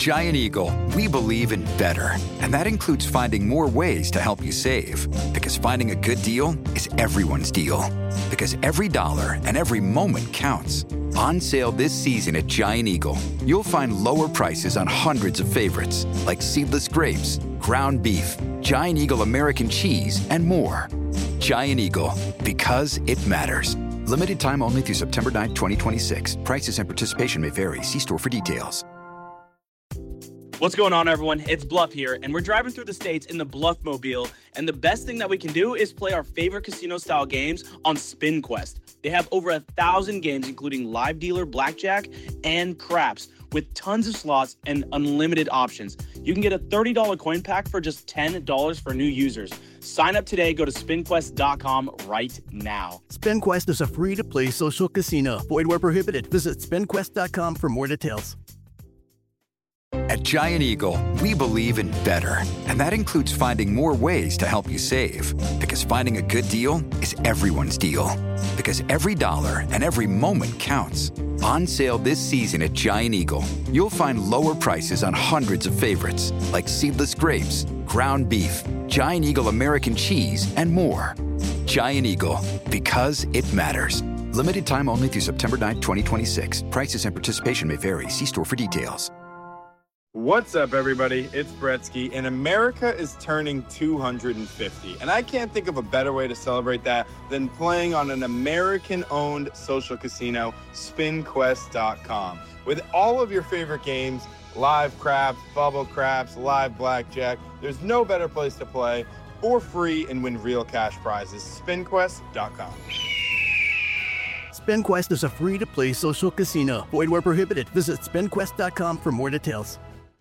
Giant Eagle, we believe in better. And that includes finding more ways to help you save. Because finding a good deal is everyone's deal. Because every dollar and every moment counts. On sale this season at Giant Eagle, you'll find lower prices on hundreds of favorites, like seedless grapes, ground beef, Giant Eagle American cheese, and more. Giant Eagle, because it matters. Limited time only through September 9, 2026. Prices and participation may vary. See store for details. What's going on, everyone? It's Bluff here, and we're driving through the states in the Bluff-mobile, and the best thing that we can do is play our favorite casino-style games on SpinQuest. They have over 1,000 games, including live dealer, blackjack, and craps, with tons of slots and unlimited options. You can get a $30 coin pack for just $10 for new users. Sign up today. Go to SpinQuest.com right now. SpinQuest is a free-to-play social casino. Void where prohibited. Visit SpinQuest.com for more details. At Giant Eagle, we believe in better. And that includes finding more ways to help you save. Because finding a good deal is everyone's deal. Because every dollar and every moment counts. On sale this season at Giant Eagle, you'll find lower prices on hundreds of favorites, like seedless grapes, ground beef, Giant Eagle American cheese, and more. Giant Eagle, because it matters. Limited time only through September 9, 2026. Prices and participation may vary. See store for details. What's up, everybody? It's Bretsky, and America is turning 250. And I can't think of a better way to celebrate that than playing on an American-owned social casino, SpinQuest.com. With all of your favorite games, live craps, bubble craps, live blackjack, there's no better place to play for free and win real cash prizes. SpinQuest.com. SpinQuest is a free-to-play social casino. Void where prohibited. Visit SpinQuest.com for more details.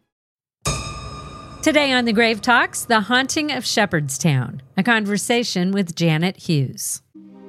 Today on The Grave Talks, The Haunting of Shepherdstown, a conversation with Janet Hughes.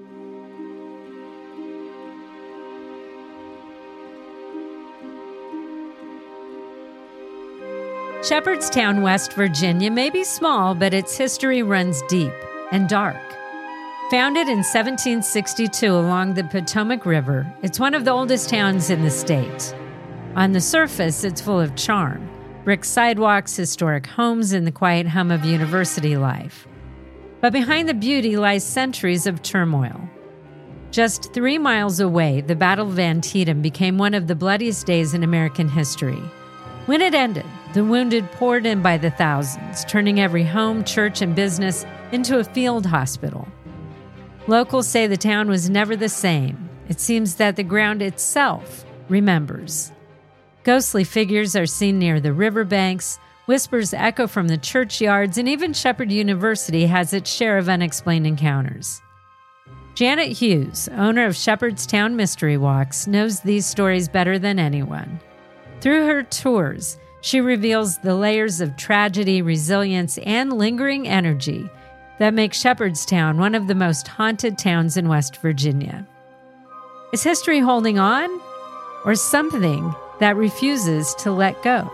Shepherdstown, West Virginia may be small, but its history runs deep and dark. Founded in 1762 along the Potomac River, it's one of the oldest towns in the state. On the surface, it's full of charm. Brick sidewalks, historic homes, and the quiet hum of university life. But behind the beauty lies centuries of turmoil. Just 3 miles away, the Battle of Antietam became one of the bloodiest days in American history. When it ended, the wounded poured in by the thousands, turning every home, church, and business into a field hospital. Locals say the town was never the same. It seems that the ground itself remembers. Ghostly figures are seen near the riverbanks, whispers echo from the churchyards, and even Shepherd University has its share of unexplained encounters. Janet Hughes, owner of Shepherdstown Mystery Walks, knows these stories better than anyone. Through her tours, she reveals the layers of tragedy, resilience, and lingering energy that make Shepherdstown one of the most haunted towns in West Virginia. Is history holding on, or something that refuses to let go?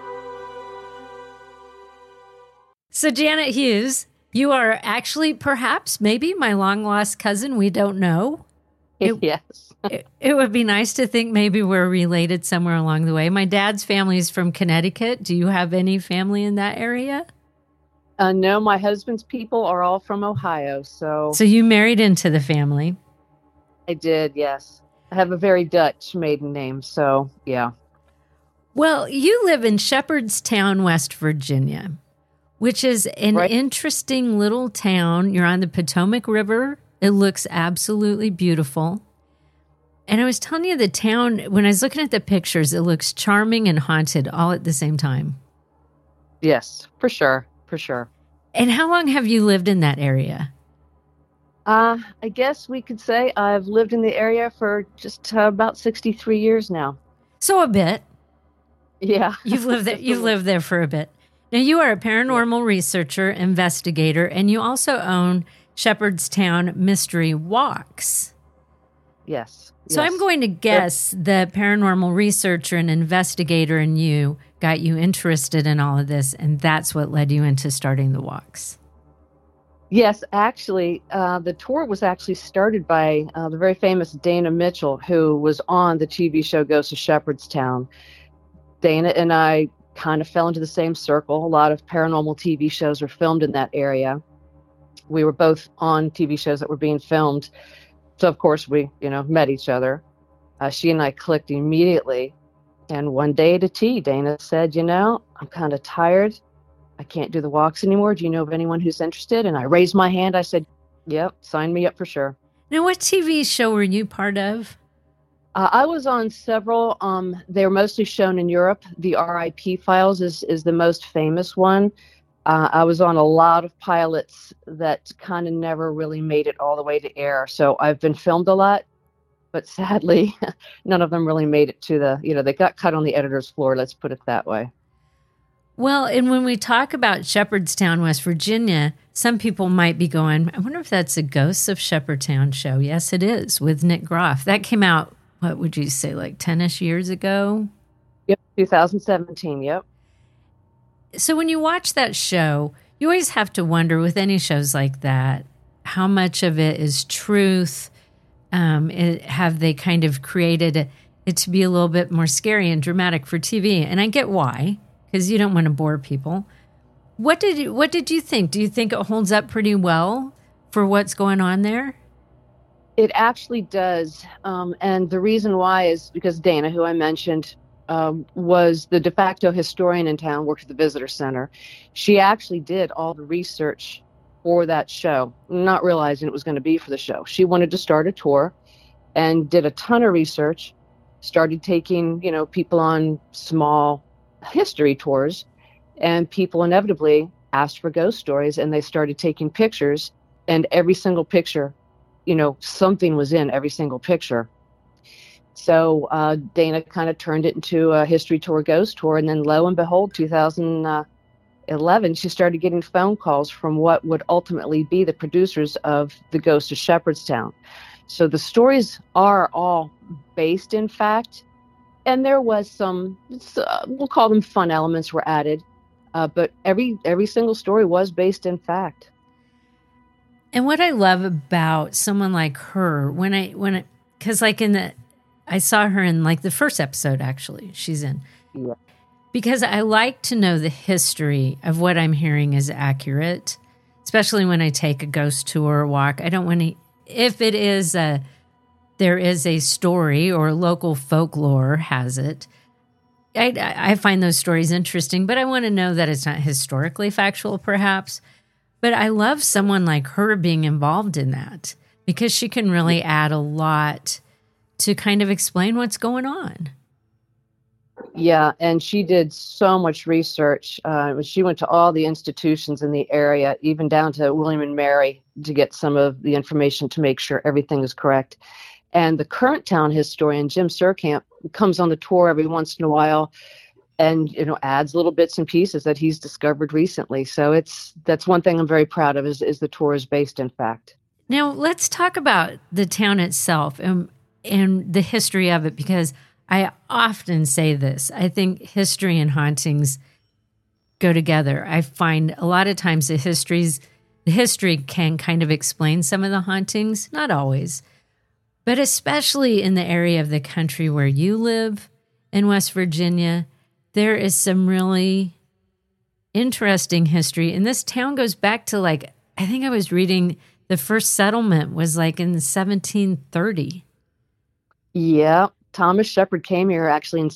So Janet Hughes, you are actually perhaps maybe my long-lost cousin. We don't know. Yes. It would be nice to think maybe we're related somewhere along the way. My dad's family is from Connecticut. Do you have any family in that area? No, my husband's people are all from Ohio. So you married into the family? I did, yes. I have a very Dutch maiden name, so yeah. Well, you live in Shepherdstown, West Virginia, which is an interesting little town. You're on the Potomac River. It looks absolutely beautiful. And I was telling you, the town, when I was looking at the pictures, it looks charming and haunted all at the same time. Yes, for sure. For sure. And how long have you lived in that area? I guess we could say I've lived in the area for just about 63 years now. So a bit. Yeah. You've lived there for a bit. Now, you are a paranormal researcher, investigator, and you also own Shepherdstown Mystery Walks. Yes. So I'm going to guess the paranormal researcher and investigator in you got you interested in all of this, and that's what led you into starting the walks. Yes, actually, the tour was actually started by the very famous Dana Mitchell, who was on the TV show Ghosts of Shepherdstown. Dana and I kind of fell into the same circle. A lot of paranormal TV shows were filmed in that area. We were both on TV shows that were being filmed. So, of course, we, met each other. She and I clicked immediately. And one day at a tea, Dana said, I'm kind of tired. I can't do the walks anymore. Do you know of anyone who's interested? And I raised my hand. I said, yep, sign me up for sure. Now, what TV show were you part of? I was on several. They were mostly shown in Europe. The RIP Files is the most famous one. I was on a lot of pilots that kind of never really made it all the way to air. So I've been filmed a lot, but sadly, none of them really made it to they got cut on the editor's floor. Let's put it that way. Well, and when we talk about Shepherdstown, West Virginia, some people might be going, I wonder if that's a Ghosts of Shepherdstown show. Yes, it is, with Nick Groff. That came out, what would you say, like 10-ish years ago? Yep, 2017, yep. So when you watch that show, you always have to wonder with any shows like that, how much of it is truth? Have they kind of created it to be a little bit more scary and dramatic for TV? And I get why, because you don't want to bore people. What did you think? Do you think it holds up pretty well for what's going on there? It actually does. And the reason why is because Dana, who I mentioned, was the de facto historian in town, worked at the visitor center. She actually did all the research for that show, not realizing it was going to be for the show. She wanted to start a tour and did a ton of research, started taking, people on small history tours, and people inevitably asked for ghost stories, and they started taking pictures, and every single picture, something was in every single picture. So Dana kind of turned it into a history tour, ghost tour, and then lo and behold, 2011, she started getting phone calls from what would ultimately be the producers of The Ghost of Shepherdstown. So the stories are all based in fact, and there was some, we'll call them fun elements were added, but every single story was based in fact. And what I love about someone like her, because like I saw her in like the first episode, actually, she's in. Yeah. Because I like to know the history of what I'm hearing is accurate, especially when I take a ghost tour or walk. I don't want to, if it is there is a story or local folklore has it, I find those stories interesting, but I want to know that it's not historically factual, perhaps. But I love someone like her being involved in that because she can really add a lot to kind of explain what's going on. Yeah, and she did so much research. She went to all the institutions in the area, even down to William and Mary, to get some of the information to make sure everything is correct. And the current town historian, Jim Surkamp, comes on the tour every once in a while and adds little bits and pieces that he's discovered recently. So that's one thing I'm very proud of is the tour is based in fact. Now let's talk about the town itself and the history of it, because I often say this. I think history and hauntings go together. I find a lot of times the history can kind of explain some of the hauntings, not always, but especially in the area of the country where you live in West Virginia, there is some really interesting history. And this town goes back to I think I was reading the first settlement was in 1730. Yeah, Thomas Shepard came here actually in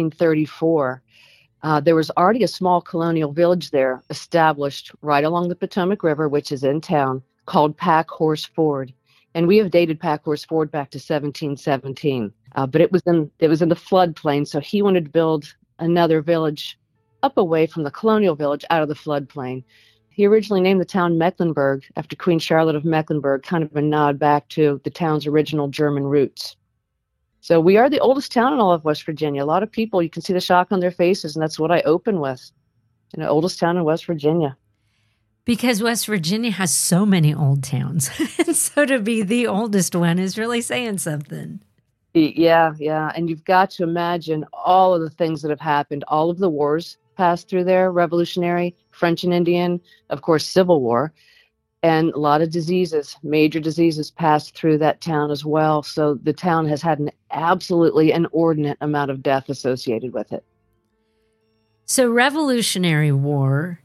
1734. There was already a small colonial village there established right along the Potomac River, which is in town, called Pack Horse Ford. And we have dated Pack Horse Ford back to 1717. But it was in the floodplain, so he wanted to build another village up away from the colonial village out of the floodplain. He originally named the town Mecklenburg after Queen Charlotte of Mecklenburg, kind of a nod back to the town's original German roots. So we are the oldest town in all of West Virginia. A lot of people, you can see the shock on their faces, and that's what I open with. Oldest town in West Virginia. Because West Virginia has so many old towns. And so to be the oldest one is really saying something. Yeah. And you've got to imagine all of the things that have happened. All of the wars passed through there, Revolutionary, French and Indian, of course, Civil War. And a lot of diseases, major diseases passed through that town as well. So the town has had an absolutely inordinate amount of death associated with it. So Revolutionary War,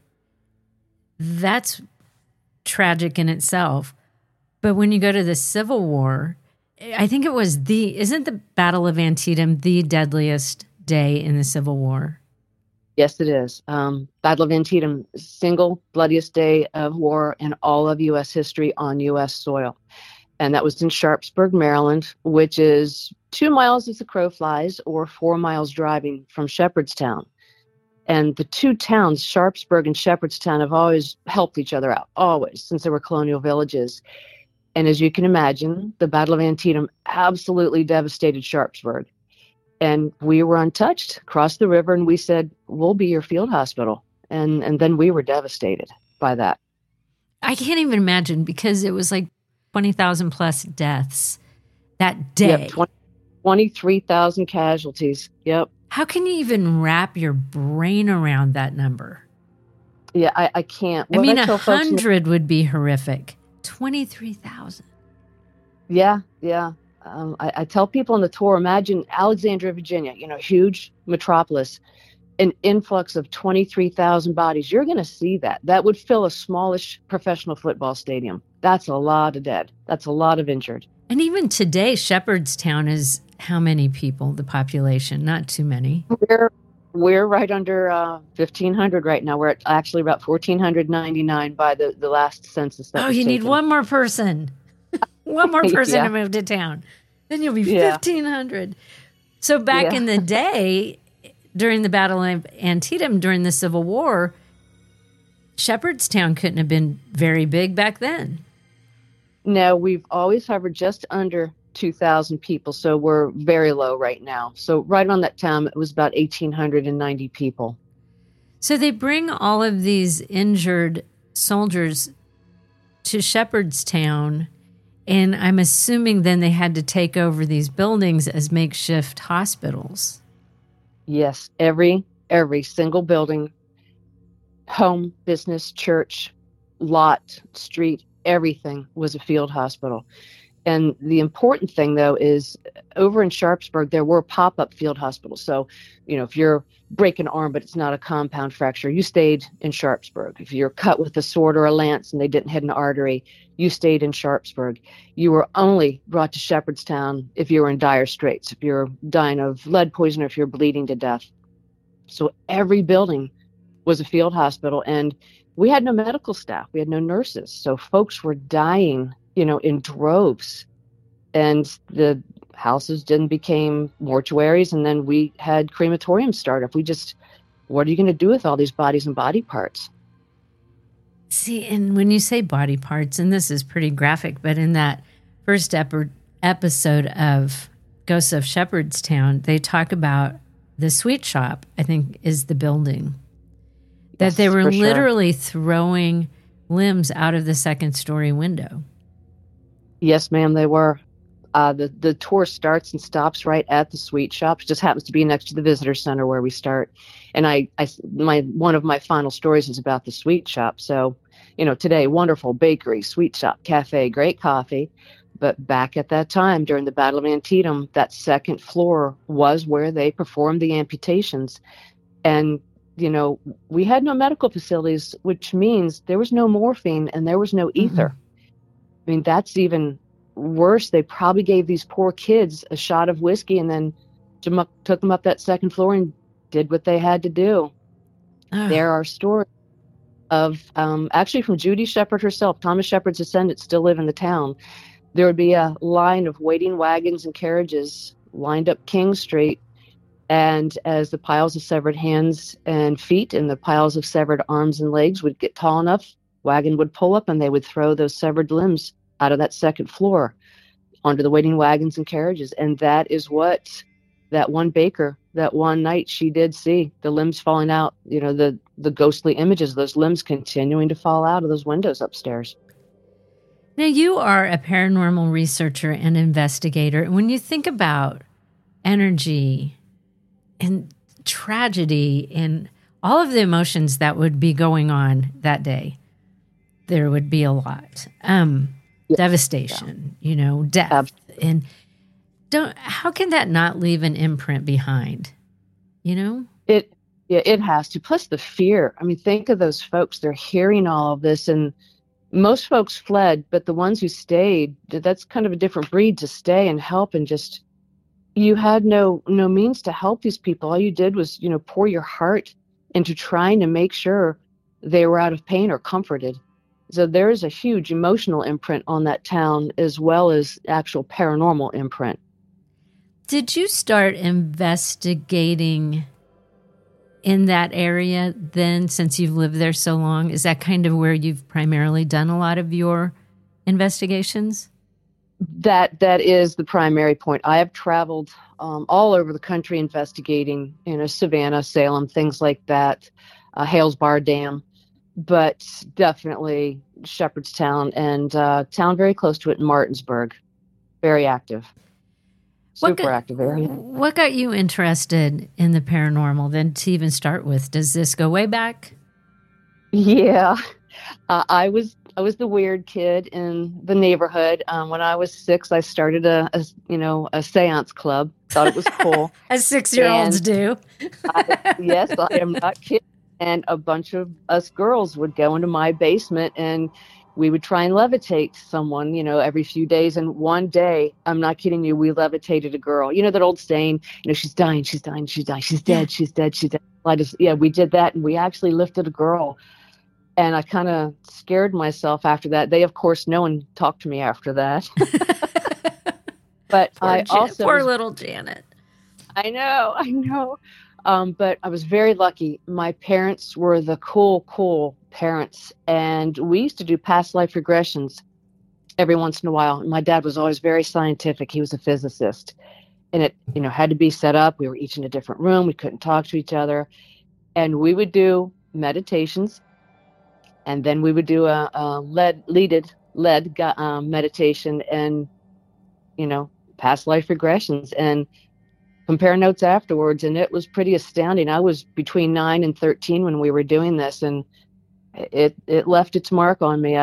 that's tragic in itself. But when you go to the Civil War, I think it was isn't the Battle of Antietam the deadliest day in the Civil War? Yes, it is. Battle of Antietam, single bloodiest day of war in all of U.S. history on U.S. soil. And that was in Sharpsburg, Maryland, which is 2 miles as the crow flies, or 4 miles driving from Shepherdstown. And the two towns, Sharpsburg and Shepherdstown, have always helped each other out, always, since they were colonial villages. And as you can imagine, the Battle of Antietam absolutely devastated Sharpsburg. And we were untouched, crossed the river, and we said, we'll be your field hospital. And then we were devastated by that. I can't even imagine, because it was like 20,000 plus deaths that day. Yep, 23,000 casualties. Yep. How can you even wrap your brain around that number? Yeah, I can't. I mean, 100 would be horrific. 23,000. Yeah. I tell people on the tour, imagine Alexandria, Virginia, huge metropolis, an influx of 23,000 bodies. You're going to see that. That would fill a smallish professional football stadium. That's a lot of dead. That's a lot of injured. And even today, Shepherdstown is how many people, the population? Not too many. We're right under 1,500 right now. We're at actually about 1,499 by the last census. Oh, you need one more person. One more person to move to town. Then you'll be 1,500. So back in the day, during the Battle of Antietam, during the Civil War, Shepherdstown couldn't have been very big back then. No, we've always hovered just under 2,000 people, so we're very low right now. So right on that town, it was about 1,890 people. So they bring all of these injured soldiers to Shepherdstown, and I'm assuming then they had to take over these buildings as makeshift hospitals. Yes, every single building, home, business, church, lot, street, everything was a field hospital. And the important thing, though, is over in Sharpsburg, there were pop-up field hospitals. So, if you're breaking an arm, but it's not a compound fracture, you stayed in Sharpsburg. If you're cut with a sword or a lance and they didn't hit an artery, you stayed in Sharpsburg. You were only brought to Shepherdstown if you were in dire straits, if you're dying of lead poison or if you're bleeding to death. So every building was a field hospital, and we had no medical staff. We had no nurses. So folks were dying in droves, and the houses then became mortuaries, and then we had crematoriums start up. What are you going to do with all these bodies and body parts? See, and when you say body parts, and this is pretty graphic, but in that first episode of Ghosts of Shepherdstown, they talk about the sweet shop, I think is the building, that they were literally throwing limbs out of the second story window. Yes, ma'am, they were. The tour starts and stops right at the sweet shop. It just happens to be next to the visitor center where we start. And one of my final stories is about the sweet shop. So, today, wonderful bakery, sweet shop, cafe, great coffee. But back at that time, during the Battle of Antietam, that second floor was where they performed the amputations. And, we had no medical facilities, which means there was no morphine and there was no ether. Mm-hmm. I mean, that's even worse. They probably gave these poor kids a shot of whiskey and then took them up that second floor and did what they had to do. There are stories of, actually from Judy Shepherd herself, Thomas Shepherd's descendants still live in the town. There would be a line of waiting wagons and carriages lined up King Street. And as the piles of severed hands and feet and the piles of severed arms and legs would get tall enough, wagon would pull up and they would throw those severed limbs out of that second floor onto the waiting wagons and carriages. And that is what that one baker, that one night, she did see the limbs falling out, the ghostly images of those limbs continuing to fall out of those windows upstairs. Now, you are a paranormal researcher and investigator. When you think about energy and tragedy and all of the emotions that would be going on that day, there would be a lot. Devastation, death. Absolutely. And how can that not leave an imprint behind? It Yeah, it has to. Plus the fear. I mean, think of those folks. They're hearing all of this, and most folks fled, but the ones who stayed, that's kind of a different breed to stay and help, and just you had no means to help these people. All you did was, pour your heart into trying to make sure they were out of pain or comforted. So there is a huge emotional imprint on that town, as well as actual paranormal imprint. Did you start investigating in that area then, since you've lived there so long? Is that kind of where you've primarily done a lot of your investigations? That is the primary point. I have traveled all over the country investigating, Savannah, Salem, things like that, Hales Bar Dam, but definitely Shepherdstown and town very close to it, Martinsburg. Very active. Super active area. What got you interested in the paranormal then to even start with? Does this go way back? Yeah. I was the weird kid in the neighborhood. When I was 6, I started a seance club. Thought it was cool. As 6-year-olds do. Yes, I am not kidding. And a bunch of us girls would go into my basement, and we would try and levitate someone, every few days. And one day, I'm not kidding you, we levitated a girl. You know that old saying, she's dying, she's dying, she's dying, she's dead, she's dead, she's dead. We did that, and we actually lifted a girl. And I kind of scared myself after that. They, of course, no one talked to me after that. But poor little Janet. I know. But I was very lucky. My parents were the cool parents, and we used to do past life regressions every once in a while. My dad was always very scientific. He was a physicist, and it, had to be set up. We were each in a different room. We couldn't talk to each other, and we would do meditations, and then we would do a lead meditation, and past life regressions, and compare notes afterwards. And it was pretty astounding. I was between 9 and 13 when we were doing this, and it left its mark on me.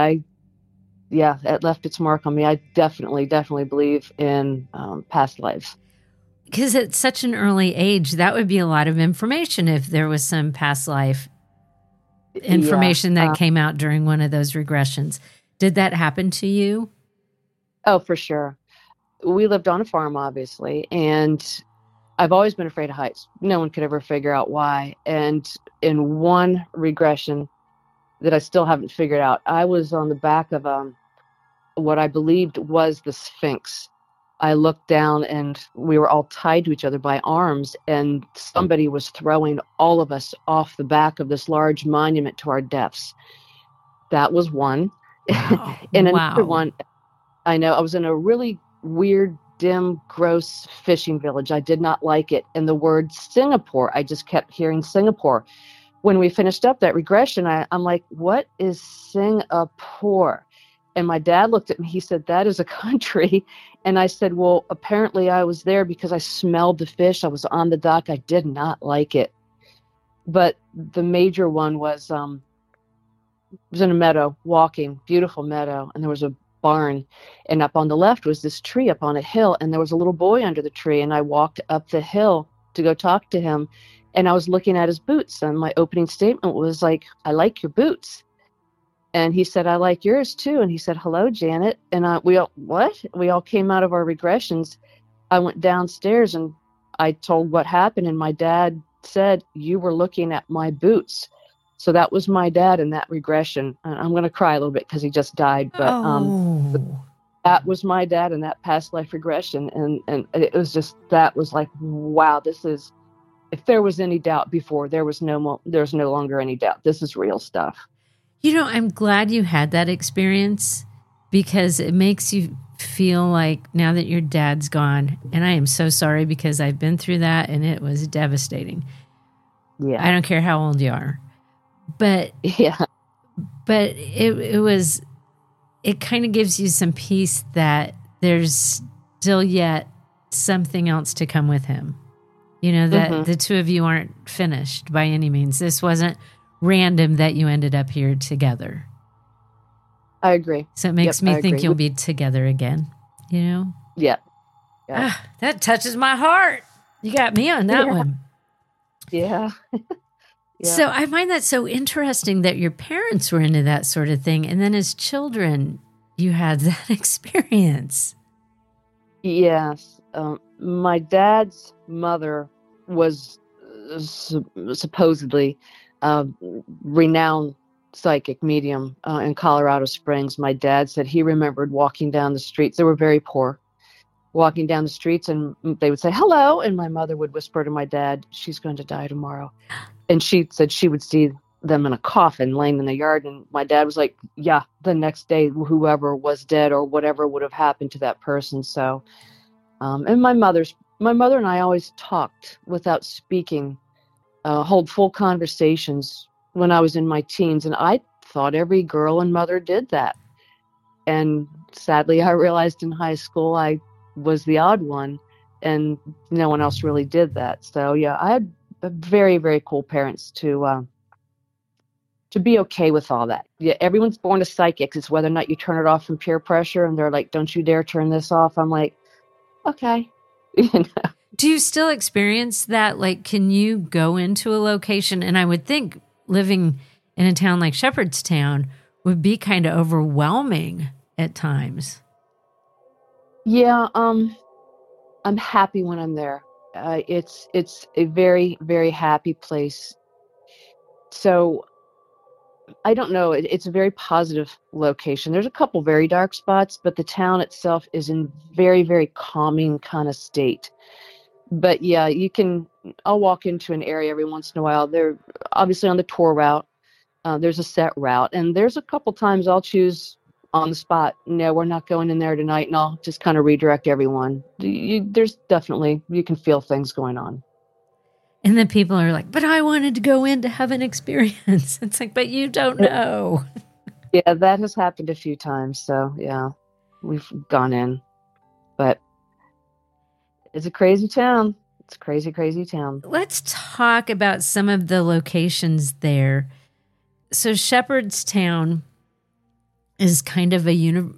It left its mark on me. I definitely believe in past lives. Because at such an early age, that would be a lot of information if there was some past life information that came out during one of those regressions. Did that happen to you? Oh, for sure. We lived on a farm, obviously, and I've always been afraid of heights. No one could ever figure out why. And in one regression that I still haven't figured out, I was on the back of what I believed was the Sphinx. I looked down, and we were all tied to each other by arms, and somebody was throwing all of us off the back of this large monument to our deaths. That was one. Wow. And another one, I know, I was in a really weird, dim, gross fishing village. I did not like it. And the word Singapore, I just kept hearing Singapore. When we finished up that regression, I'm like, what is Singapore? And my dad looked at me. He said, that is a country. And I said, well, apparently I was there because I smelled the fish. I was on the dock. I did not like it. But the major one was in a meadow, walking, beautiful meadow. And there was a barn. And up on the left was this tree up on a hill. And there was a little boy under the tree. And I walked up the hill to go talk to him. And I was looking at his boots. And my opening statement was like, I like your boots. And he said, I like yours too. And he said, hello, Janet. And we all came out of our regressions. I went downstairs and I told what happened. And my dad said, you were looking at my boots. So that was my dad in that regression. And I'm going to cry a little bit because he just died. But that was my dad in that past life regression. And it was just, that was like, wow, this is, if there was any doubt before, there's no longer any doubt. This is real stuff. I'm glad you had that experience because it makes you feel like now that your dad's gone, and I am so sorry because I've been through that and it was devastating. Yeah. I don't care how old you are. But yeah. But it kind of gives you some peace that there's still yet something else to come with him. That the two of you aren't finished by any means. This wasn't random that you ended up here together. I agree. So it makes me think you'll be together again, Yeah. That touches my heart. You got me on that one. Yeah. Yeah. So I find that so interesting that your parents were into that sort of thing. And then as children, you had that experience. Yes. My dad's mother was supposedly a renowned psychic medium in Colorado Springs. My dad said he remembered walking down the streets. They were very poor. Walking down the streets, and they would say, hello. And my mother would whisper to my dad, she's going to die tomorrow. And she said she would see them in a coffin laying in the yard. And my dad was like, yeah, the next day, whoever was dead or whatever would have happened to that person. So, and my mother and I always talked without speaking, hold full conversations when I was in my teens. And I thought every girl and mother did that. And sadly, I realized in high school, I was the odd one, and no one else really did that. So yeah, I had very, very cool parents to be okay with all that. Yeah, everyone's born to psychics. It's whether or not you turn it off from peer pressure, and they're like, don't you dare turn this off. I'm like, okay. Do you still experience that? Like, can you go into a location? And I would think living in a town like Shepherdstown would be kind of overwhelming at times. Yeah, I'm happy when I'm there. It's a very, very happy place. So I don't know. It's a very positive location. There's a couple very dark spots, but the town itself is in very, very calming kind of state. But yeah, I'll walk into an area every once in a while. They're obviously on the tour route. There's a set route, and there's a couple times I'll choose on the spot, no, we're not going in there tonight, and I'll just kind of redirect everyone. There's definitely, you can feel things going on. And then people are like, but I wanted to go in to have an experience. It's like, but you don't know. Yeah, that has happened a few times. So yeah, we've gone in, but it's a crazy town. It's a crazy, crazy town. Let's talk about some of the locations there. So Shepherdstown is kind of it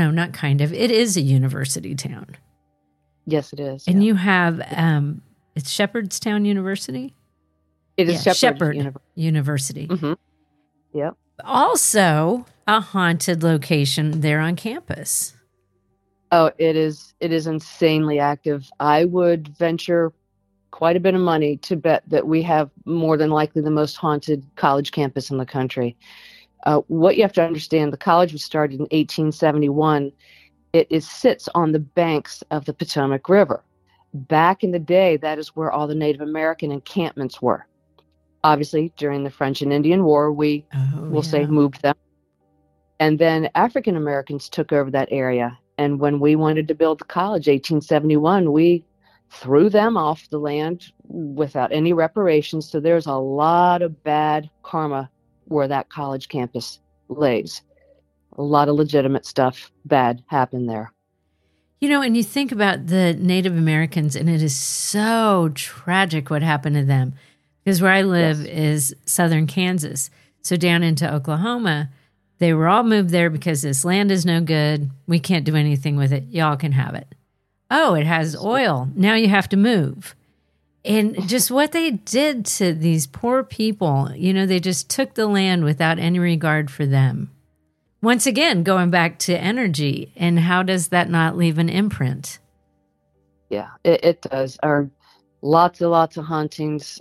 is a university town. Yes, it is. And yeah. you have, it's Shepherdstown University? It is Shepherd University. Mm-hmm. Yep. Also a haunted location there on campus. Oh, it is insanely active. I would venture quite a bit of money to bet that we have more than likely the most haunted college campus in the country. What you have to understand, the college was started in 1871. It sits on the banks of the Potomac River. Back in the day, that is where all the Native American encampments were. Obviously, during the French and Indian War, we'll say moved them. And then African Americans took over that area. And when we wanted to build the college, 1871, we threw them off the land without any reparations. So there's a lot of bad karma where that college campus lays. A lot of legitimate stuff bad happened there. You know, and you think about the Native Americans, and it is so tragic what happened to them. Because where I live is southern Kansas. So down into Oklahoma, they were all moved there because this land is no good. We can't do anything with it. Y'all can have it. Oh, it has oil. Now you have to move. And just what they did to these poor people, you know, they just took the land without any regard for them. Once again, going back to energy, and how does that not leave an imprint? Yeah, it does. Lots of hauntings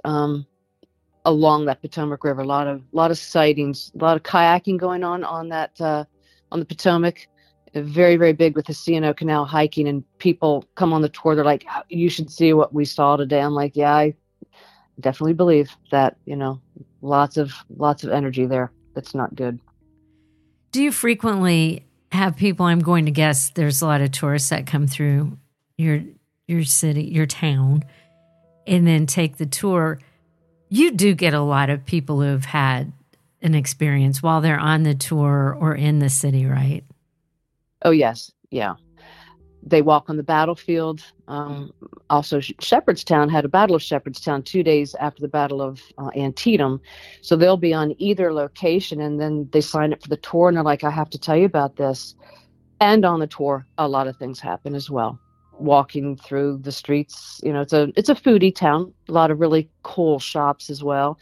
along that Potomac River. A lot of sightings, a lot of kayaking going on that on the Potomac. Very, very big with the C&O Canal hiking, and people come on the tour. They're like, you should see what we saw today. I'm like, yeah, I definitely believe that, you know, lots of energy there. That's not good. Do you frequently have people, I'm going to guess there's a lot of tourists that come through your city, your town, and then take the tour. You do get a lot of people who have had an experience while they're on the tour or in the city, right? Oh, yes. Yeah. They walk on the battlefield. Also, Shepherdstown had a Battle of Shepherdstown 2 days after the Battle of Antietam. So they'll be on either location, and then they sign up for the tour, and they're like, I have to tell you about this. And on the tour, a lot of things happen as well. Walking through the streets, you know, it's a foodie town, a lot of really cool shops as well.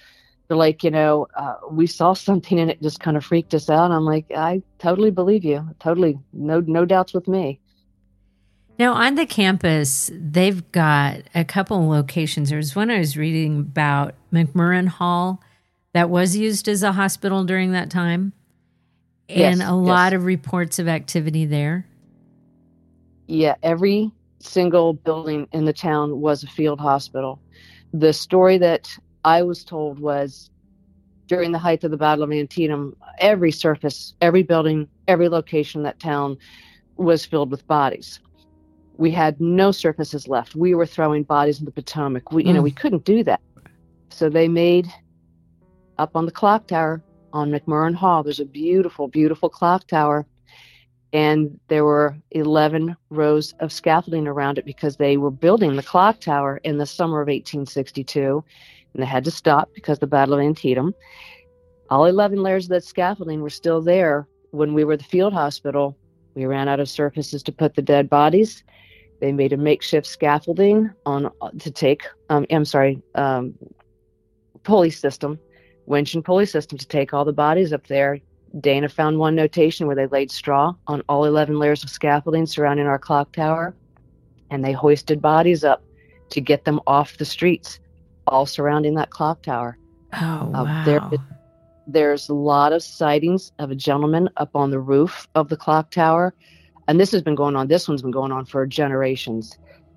They're like, we saw something and it just kind of freaked us out. I'm like, I totally believe you. Totally. No doubts with me. Now, on the campus, they've got a couple locations. There was one I was reading about, McMurran Hall, that was used as a hospital during that time. And a lot of reports of activity there. Yeah, every single building in the town was a field hospital. The story that I was told was during the height of the Battle of Antietam, every surface, every building, every location in that town was filled with bodies. We had no surfaces left. We were throwing bodies in the Potomac. We couldn't do that. So they made up on the clock tower on McMurran Hall. There's a beautiful, beautiful clock tower. And there were 11 rows of scaffolding around it because they were building the clock tower in the summer of 1862. And they had to stop because of the Battle of Antietam. All 11 layers of that scaffolding were still there when we were the field hospital. We ran out of surfaces to put the dead bodies. They made a makeshift scaffolding pulley system, winch and pulley system to take all the bodies up there. Dana found one notation where they laid straw on all 11 layers of scaffolding surrounding our clock tower, and they hoisted bodies up to get them off the streets, all surrounding that clock tower. Oh, wow. There's a lot of sightings of a gentleman up on the roof of the clock tower. And this one's been going on for generations.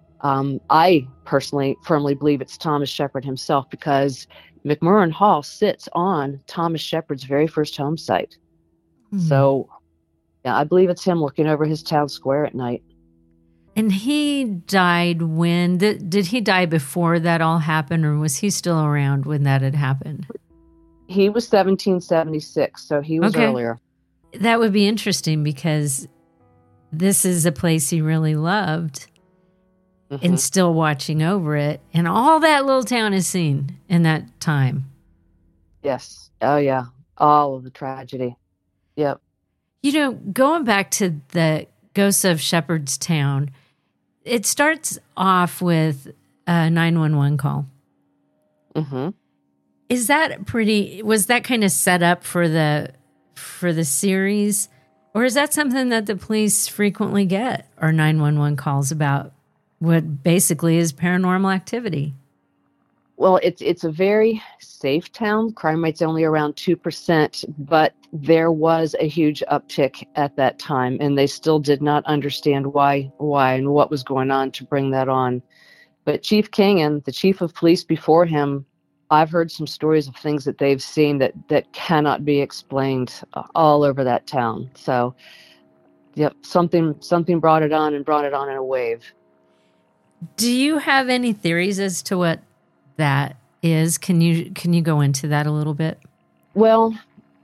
I personally firmly believe it's Thomas Shepard himself because McMurran Hall sits on Thomas Shepard's very first home site. So, yeah, I believe it's him looking over his town square at night. And he died when? Did he die before that all happened, or was he still around when that had happened? He was 1776, so he was earlier. That would be interesting because this is a place he really loved and still watching over it. And all that little town has seen in that time. Yes. Oh, yeah. All of the tragedy. Yep. Going back to the Ghosts of Shepherdstown, it starts off with a 911 call. Mm-hmm. Was that kind of set up for the series? Or is that something that the police frequently get, or 911 calls about what basically is paranormal activity? Well, it's a very safe town. Crime rate's only around 2%, but there was a huge uptick at that time, and they still did not understand why and what was going on to bring that on. But Chief King and the chief of police before him, I've heard some stories of things that they've seen that cannot be explained all over that town. So, yep, something brought it on in a wave. Do you have any theories as to what that is? Can you go into that a little bit? Well,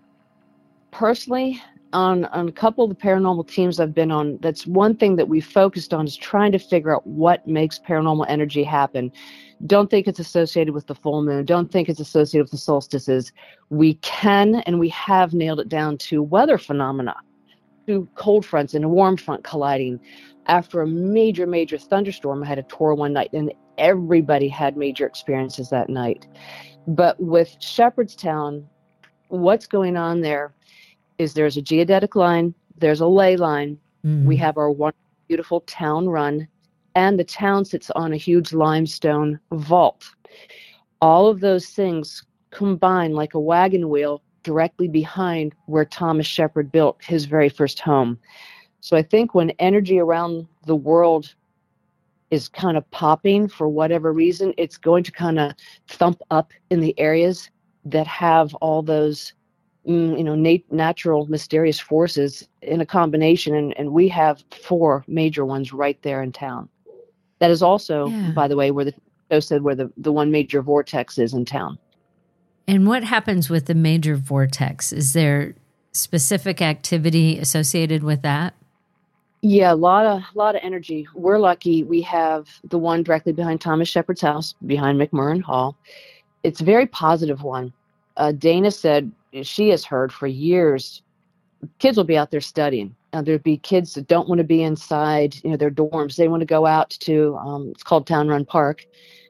personally, on a couple of the paranormal teams I've been on, that's one thing that we focused on is trying to figure out what makes paranormal energy happen. Don't think it's associated with the full moon. Don't think it's associated with the solstices. We can and we have nailed it down to weather phenomena, to cold fronts and a warm front colliding. After a major, major thunderstorm, I had a tour one night, and everybody had major experiences that night. But with Shepherdstown, what's going on there is there's a geodetic line, there's a ley line. We have our one beautiful town run, and the town sits on a huge limestone vault. All of those things combine like a wagon wheel directly behind where Thomas Shepard built his very first home. So I think when energy around the world is kind of popping for whatever reason, it's going to kind of thump up in the areas that have all those natural mysterious forces in a combination, and we have 4 major ones right there in town. That is also, by the way, where the show said where the one major vortex is in town. And what happens with the major vortex? Is there specific activity associated with that? Yeah, a lot of energy. We're lucky we have the one directly behind Thomas Shepard's house, behind McMurran Hall. It's a very positive one. Dana said she has heard for years, kids will be out there studying. There'd be kids that don't want to be inside, their dorms. They want to go out to, it's called Town Run Park.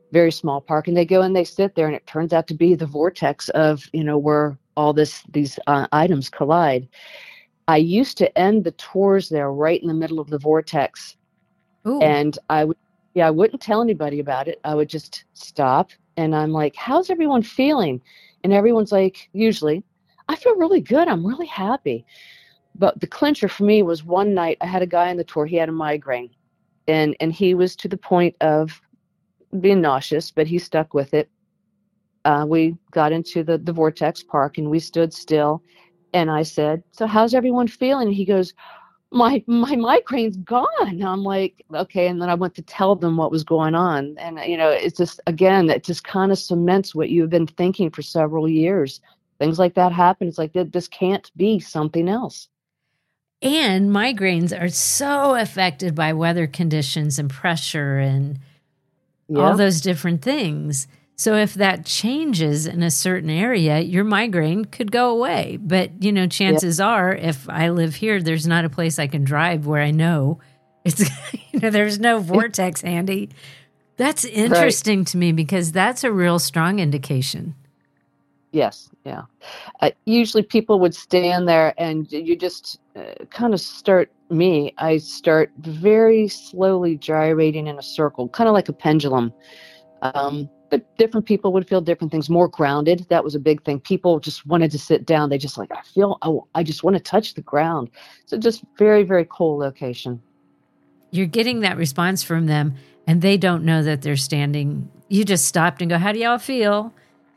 very small park, and they go and they sit there, and it turns out to be the vortex of, where all these items collide. I used to end the tours there right in the middle of the vortex. Ooh. And I wouldn't tell anybody about it. I would just stop, and I'm like, how's everyone feeling? And everyone's like, usually, I feel really good. I'm really happy. But the clincher for me was one night I had a guy on the tour. He had a migraine, and he was to the point of being nauseous, but he stuck with it. We got into the vortex park, and we stood still, and I said, so how's everyone feeling? He goes, my migraine's gone. I'm like, okay. And then I went to tell them what was going on. And, it's just, again, it just kind of cements what you've been thinking for several years. Things like that happen. It's like, this can't be something else. And migraines are so affected by weather conditions and pressure and all those different things. So if that changes in a certain area, your migraine could go away. But, chances are, if I live here, there's not a place I can drive where I know it's, there's no vortex handy. That's interesting to me, because that's a real strong indication. Yes. Yeah. Usually people would stand there, and you just kind of I start very slowly gyrating in a circle, kind of like a pendulum. But different people would feel different things, more grounded. That was a big thing. People just wanted to sit down. They just like, I just want to touch the ground. So just very, very cool location. You're getting that response from them, and they don't know that they're standing. You just stopped and go, how do y'all feel?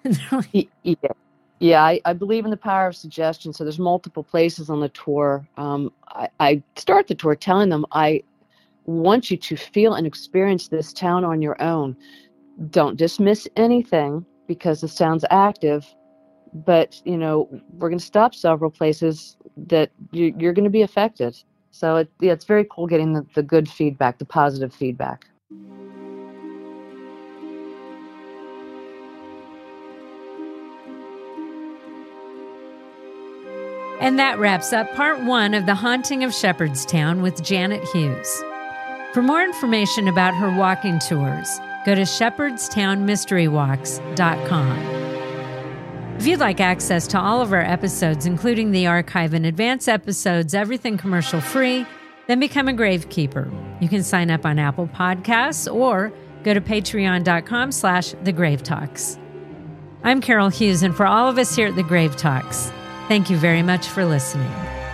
Yeah, I believe in the power of suggestion. So there's multiple places on the tour. I start the tour telling them, I want you to feel and experience this town on your own. Don't dismiss anything because it sounds active, but, we're going to stop several places that you're going to be affected. So it's very cool getting the good feedback, the positive feedback. And that wraps up part 1 of The Haunting of Shepherdstown with Janet Hughes. For more information about her walking tours, go to shepherdstownmysterywalks.com. If you'd like access to all of our episodes, including the archive and advance episodes, everything commercial free, then become a Gravekeeper. You can sign up on Apple Podcasts or go to patreon.com/thegravetalks. I'm Carol Hughes, and for all of us here at The Grave Talks, thank you very much for listening.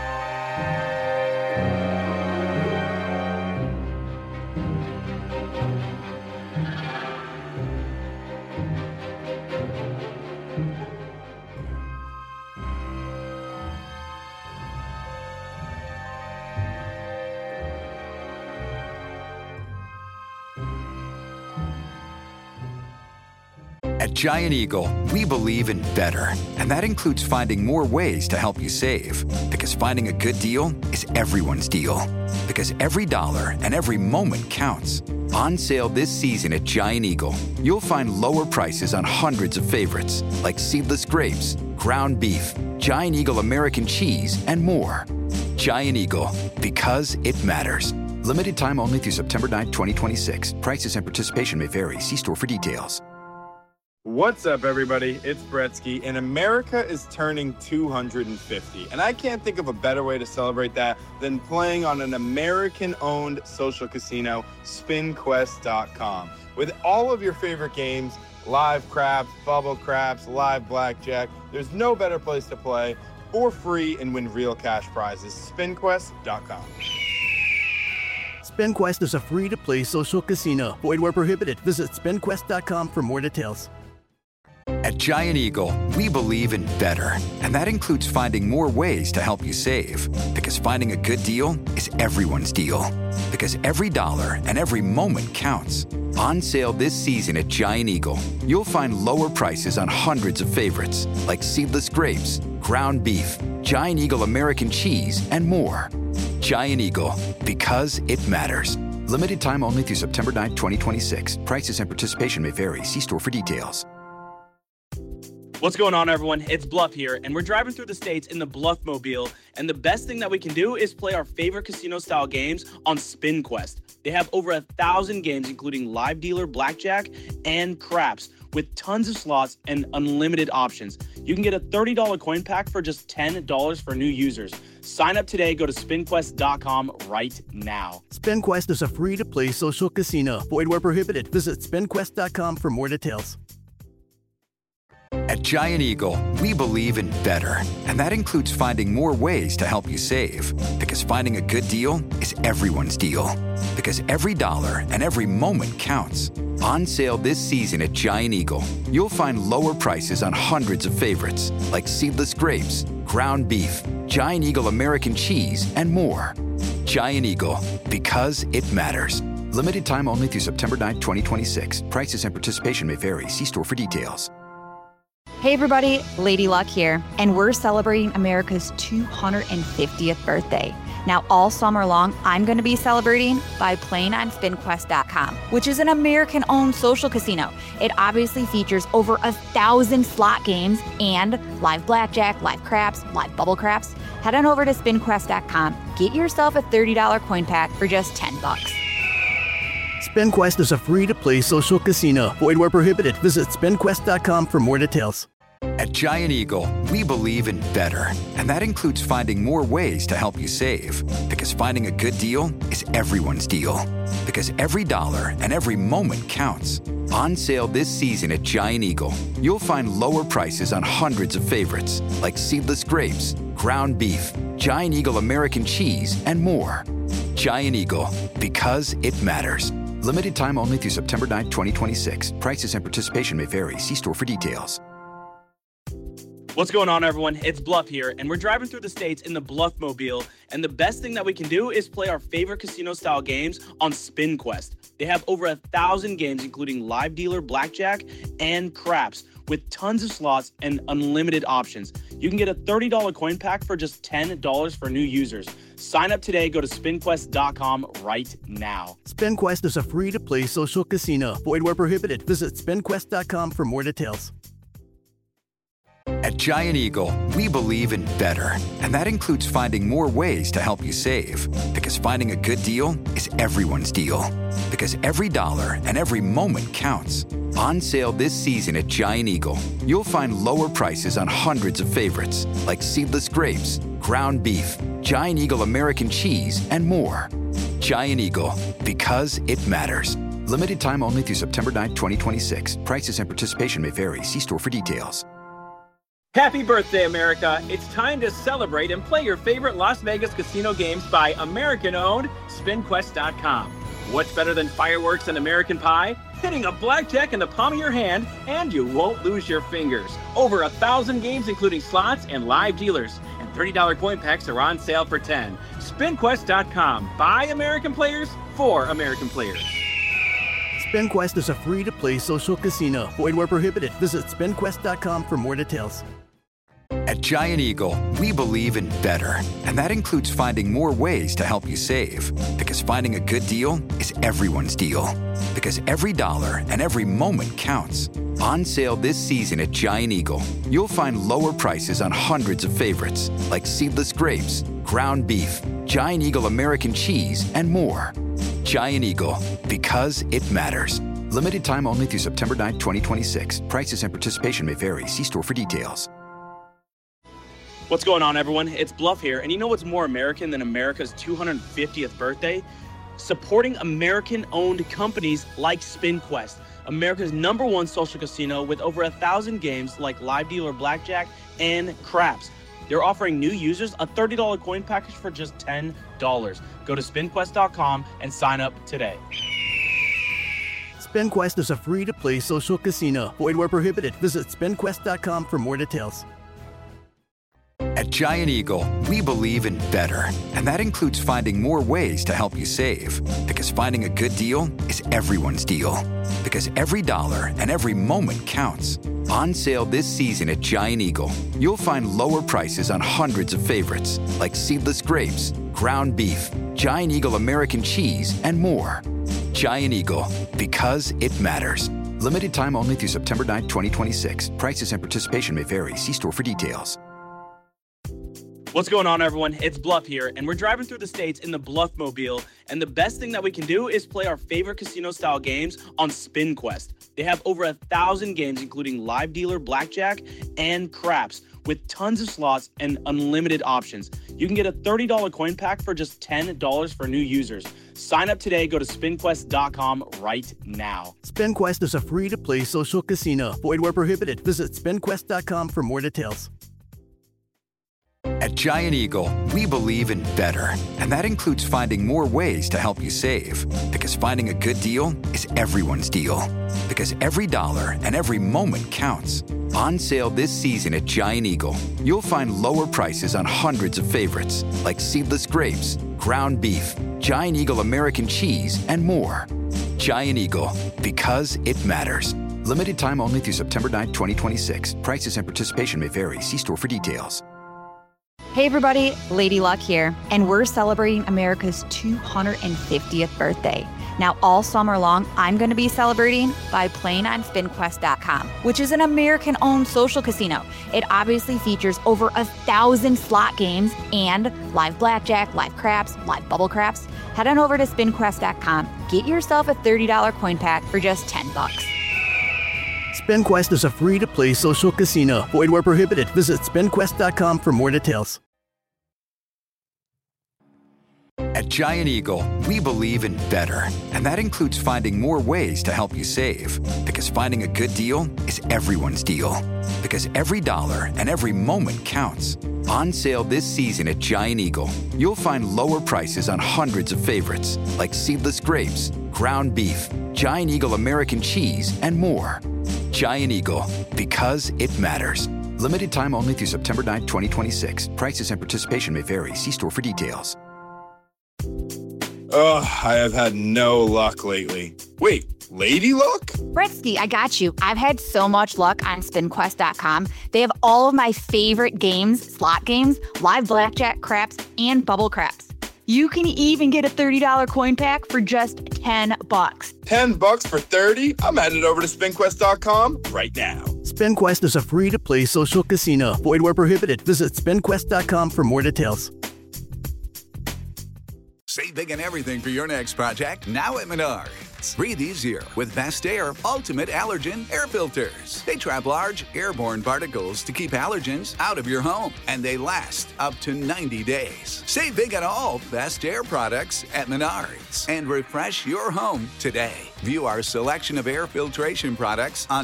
At Giant Eagle, we believe in better, and that includes finding more ways to help you save. Because finding a good deal is everyone's deal. Because every dollar and every moment counts. On sale this season at Giant Eagle, you'll find lower prices on hundreds of favorites, like seedless grapes, ground beef, Giant Eagle American cheese, and more. Giant Eagle, because it matters. Limited time only through September 9, 2026. Prices and participation may vary. See store for details. What's up, everybody? It's Bretsky, and America is turning 250. And I can't think of a better way to celebrate that than playing on an American-owned social casino, SpinQuest.com. With all of your favorite games, live craps, bubble craps, live blackjack, there's no better place to play for free and win real cash prizes. SpinQuest.com. SpinQuest is a free-to-play social casino. Void where prohibited. Visit SpinQuest.com for more details. At Giant Eagle, we believe in better, and that includes finding more ways to help you save. Because finding a good deal is everyone's deal. Because every dollar and every moment counts. On sale this season at Giant Eagle, you'll find lower prices on hundreds of favorites, like seedless grapes, ground beef, Giant Eagle American cheese, and more. Giant Eagle, because it matters. Limited time only through September 9, 2026. Prices and participation may vary. See store for details. What's going on, everyone? It's Bluff here, and we're driving through the states in the Bluff Mobile, and the best thing that we can do is play our favorite casino-style games on Spin Quest. They have over 1,000 games, including live dealer, blackjack, and craps, with tons of slots and unlimited options. You can get a $30 coin pack for just $10 for new users. Sign up today. Go to spinquest.com right now. SpinQuest is a free-to-play social casino. Void where prohibited. Visit spinquest.com for more details. At Giant Eagle, we believe in better, and that includes finding more ways to help you save. Because finding a good deal is everyone's deal. Because every dollar and every moment counts. On sale this season at Giant Eagle, you'll find lower prices on hundreds of favorites, like seedless grapes, ground beef, Giant Eagle American cheese, and more. Giant Eagle, because it matters. Limited time only through September 9, 2026. Prices and participation may vary. See store for details. Hey everybody, Lady Luck here, and we're celebrating America's 250th birthday. Now all summer long, I'm going to be celebrating by playing on SpinQuest.com, which is an American-owned social casino. It obviously features over 1,000 slot games and live blackjack, live craps, live bubble craps. Head on over to SpinQuest.com, get yourself a $30 coin pack for just $10. SpinQuest is a free-to-play social casino. Void where prohibited. Visit spinquest.com for more details. At Giant Eagle, we believe in better, and that includes finding more ways to help you save. Because finding a good deal is everyone's deal. Because every dollar and every moment counts. On sale this season at Giant Eagle, you'll find lower prices on hundreds of favorites, like seedless grapes, ground beef, Giant Eagle American cheese, and more. Giant Eagle, because it matters. Limited time only through September 9, 2026. Prices and participation may vary. See store for details. What's going on, everyone? It's Bluff here, and we're driving through the states in the Bluff Mobile, and the best thing that we can do is play our favorite casino-style games on Spin Quest. They have over 1,000 games, including live dealer, blackjack, and craps, with tons of slots and unlimited options. You can get a $30 coin pack for just $10 for new users. Sign up today. Go to spinquest.com right now. SpinQuest is a free-to-play social casino. Void where prohibited. Visit spinquest.com for more details. At Giant Eagle, we believe in better, and that includes finding more ways to help you save. Because finding a good deal is everyone's deal. Because every dollar and every moment counts. On sale this season at Giant Eagle, you'll find lower prices on hundreds of favorites, like seedless grapes, ground beef, Giant Eagle American cheese, and more. Giant Eagle, because it matters. Limited time only through September 9, 2026. Prices and participation may vary. See store for details. Happy birthday, America! It's time to celebrate and play your favorite Las Vegas casino games by American-owned SpinQuest.com. What's better than fireworks and American pie? Hitting a blackjack in the palm of your hand, and you won't lose your fingers. Over 1,000 games, including slots and live dealers. And $30 coin packs are on sale for $10. SpinQuest.com. By American players, for American players. SpinQuest is a free-to-play social casino. Void where prohibited. Visit spinquest.com for more details. At Giant Eagle, we believe in better, and that includes finding more ways to help you save. Because finding a good deal is everyone's deal. Because every dollar and every moment counts. On sale this season at Giant Eagle, you'll find lower prices on hundreds of favorites, like seedless grapes, ground beef, Giant Eagle American cheese, and more. Giant Eagle, because it matters. Limited time only through September 9, 2026. Prices and participation may vary. See store for details. What's going on, everyone? It's Bluff here, and you know what's more American than America's 250th birthday? Supporting American-owned companies like SpinQuest, America's #1 social casino with over 1,000 games like live dealer blackjack and craps. They're offering new users a $30 coin package for just $10. Go to spinquest.com and sign up today. SpinQuest is a free-to-play social casino. Void where prohibited. Visit spinquest.com for more details. At Giant Eagle, we believe in better, and that includes finding more ways to help you save. Because finding a good deal is everyone's deal. Because every dollar and every moment counts. On sale this season at Giant Eagle, you'll find lower prices on hundreds of favorites, like seedless grapes, ground beef, Giant Eagle American cheese, and more. Giant Eagle, because it matters. Limited time only through September 9th, 2026. Prices and participation may vary. See store for details. What's going on, everyone? It's Bluff here, and we're driving through the states in the Bluff Mobile. And the best thing that we can do is play our favorite casino-style games on SpinQuest. They have over 1,000 games, including live dealer, blackjack, and craps, with tons of slots and unlimited options. You can get a $30 coin pack for just $10 for new users. Sign up today. Go to SpinQuest.com right now. SpinQuest is a free-to-play social casino. Void where prohibited. Visit SpinQuest.com for more details. At Giant Eagle, we believe in better. And that includes finding more ways to help you save. Because finding a good deal is everyone's deal. Because every dollar and every moment counts. On sale this season at Giant Eagle, you'll find lower prices on hundreds of favorites, like seedless grapes, ground beef, Giant Eagle American cheese, and more. Giant Eagle, because it matters. Limited time only through September 9th, 2026. Prices and participation may vary. See store for details. Hey everybody, Lady Luck here, and we're celebrating America's 250th birthday. Now, all summer long, I'm going to be celebrating by playing on SpinQuest.com, which is an American-owned social casino. It obviously features over 1,000 slot games and live blackjack, live craps, live bubble craps. Head on over to SpinQuest.com. Get yourself a $30 coin pack for just $10. SpinQuest is a free-to-play social casino. Void where prohibited. Visit SpinQuest.com for more details. At Giant Eagle, we believe in better. And that includes finding more ways to help you save. Because finding a good deal is everyone's deal. Because every dollar and every moment counts. On sale this season at Giant Eagle, you'll find lower prices on hundreds of favorites, like seedless grapes, ground beef, Giant Eagle American cheese, and more. Giant Eagle, because it matters. Limited time only through September 9th, 2026. Prices and participation may vary. See store for details. Oh, I have had no luck lately. Wait, Lady Luck? Bretsky, I got you. I've had so much luck on SpinQuest.com. They have all of my favorite games, slot games, live blackjack, craps, and bubble craps. You can even get a $30 coin pack for just $10. $10 for 30? I'm headed over to SpinQuest.com right now. SpinQuest is a free-to-play social casino. Void where prohibited. Visit SpinQuest.com for more details. Save big on everything for your next project now at Menards. Breathe easier with Best Air Ultimate Allergen Air Filters. They trap large airborne particles to keep allergens out of your home, and they last up to 90 days. Save big on all Best Air products at Menards and refresh your home today. View our selection of air filtration products on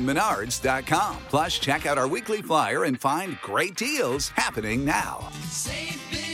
Menards.com. Plus, check out our weekly flyer and find great deals happening now. Save big